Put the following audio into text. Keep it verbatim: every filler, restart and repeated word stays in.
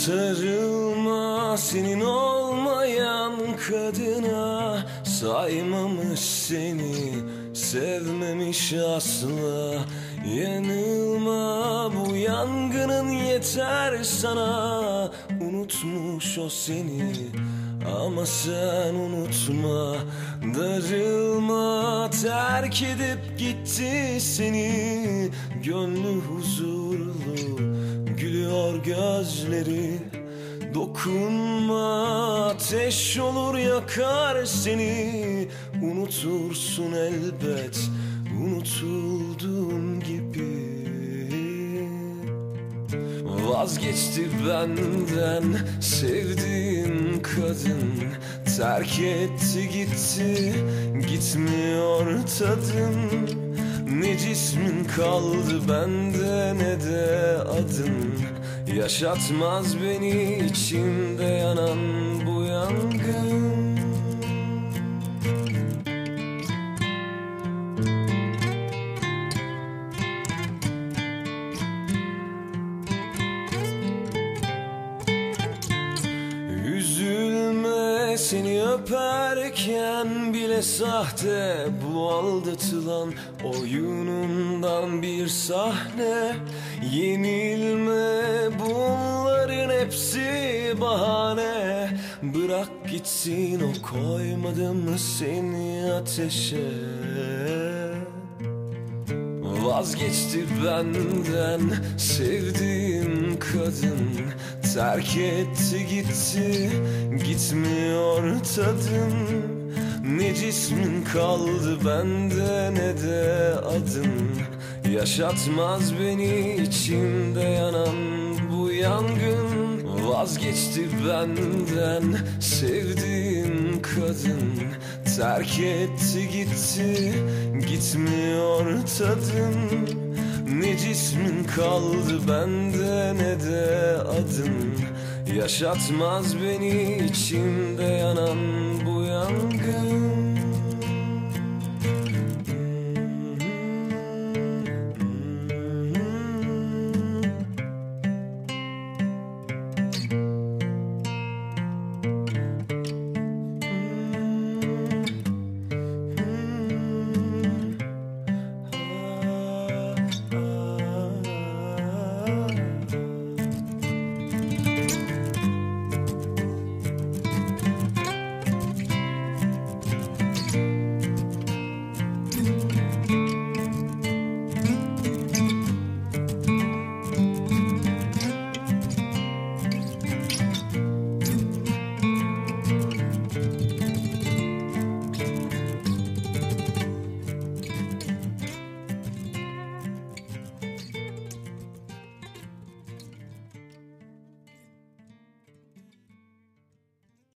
Sarılma senin olmayan kadına, saymamış seni, sevmemiş asla. Yanılma, bu yangının yeter sana. Unutmuş o seni ama sen unutma. Darılma, terk edip gitti seni. Gönlü huzurlu, gülüyor gözleri. Dokunma, ateş olur yakar seni. Unutursun elbet, unutulduğun gibi. Vazgeçti benden sevdiğim kadın, terk etti gitti, gitmiyor tadın. Ne cismin kaldı bende ne de adın. Yaşatmaz beni içimde yanan bu yangın. Üzülme, seni öperken bile sahte. Bu aldatılan oyunundan bir sahne. Yenilme, bunların hepsi bahane. Bırak gitsin, o koymadı mı seni ateşe? Vazgeçti benden sevdiğim kadın, terk etti gitti, gitmiyor tadın. Ne cismin kaldı bende ne de adın. Yaşatmaz beni içimde yanan bu yangın. Vazgeçti benden sevdiğim kadın, terk etti gitti, gitmiyor tadın. Ne cismin kaldı bende ne de adın. Yaşatmaz beni içimde yanan bu yangın.